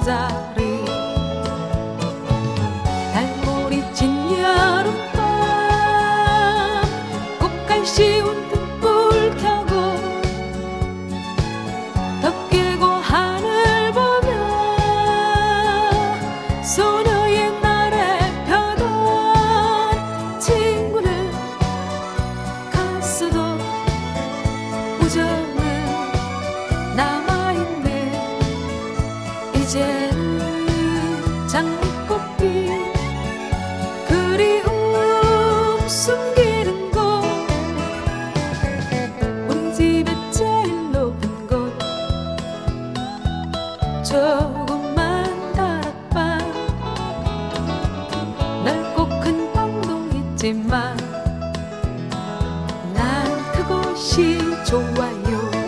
잠자리 달모리 진 여름밤 꽃갈 씌운 등불 켜고 덕 깨고 하늘 보며 소녀의 날에 펴던 친구는 갔어도 우정은 남아있네. 이제는 장미꽃빛 그리움 숨기는 곳 우리 집의 제일 높은 곳 조그만 다락방 넓고 큰 방도 있지만 난 그곳이 좋아요.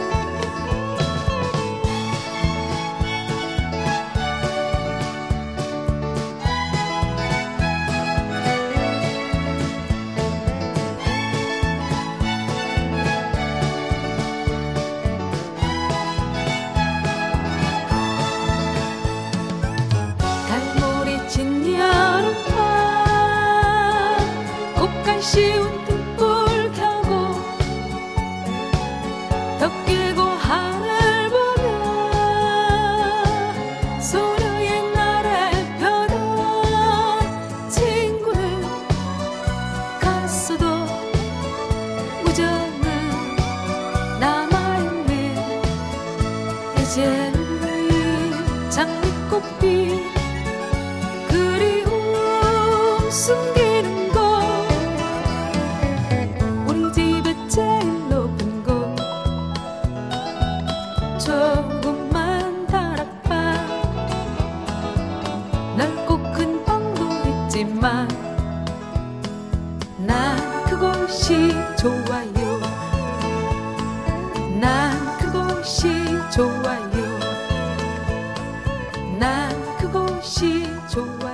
달모리 진 여름밤 꽃갈 씌운 등불 켜고 덕 깨고 하늘 보며 소녀의 날에 펴던 친구는 갔어도 우정은 남아있네. 이제는 장미꽃빛 그리움 숨기는 곳 우리 집의 제일 높은 곳 조그만 다락방 넓고 큰 방도 있지만 난 그곳이 좋아요. 난 그곳이 좋아요. 난 그곳이 좋아요.